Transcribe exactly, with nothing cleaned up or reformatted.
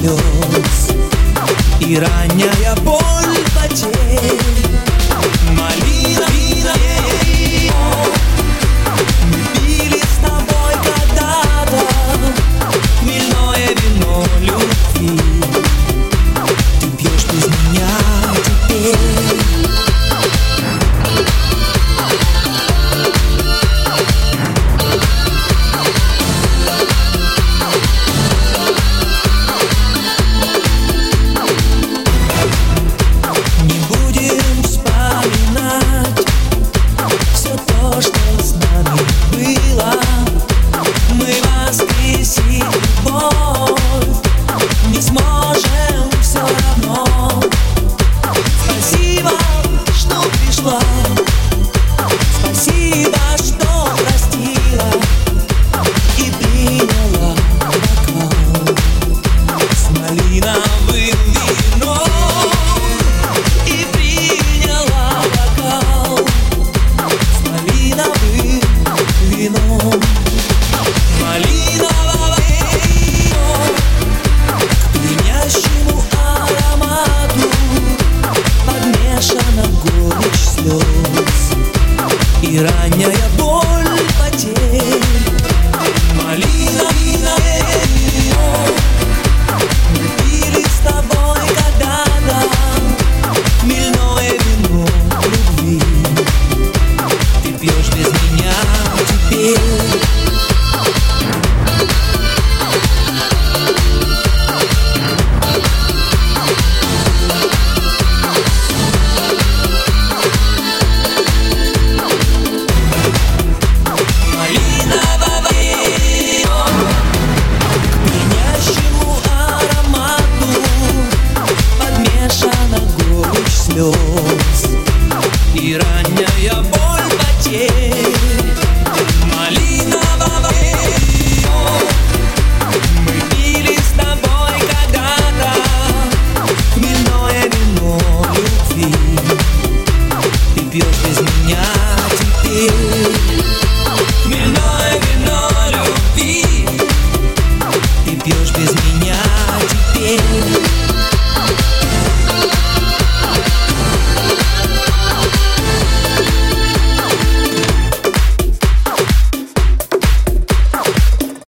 слез и ранняя боль потерь. Малина, вина, мы пили с тобой когда-то хмельное вино любви. Ты пьешь без меня теперь. Спасибо, что простила и приняла бокал с малиновым вином. И приняла бокал с малиновым вином. Малиновое вино к пьянящему аромату подмешана горечь слез и ранняя боль потерь. Малина, вино, мы пили с тобой когда-то хмельное вино любви. Ты пьешь без меня теперь. Слез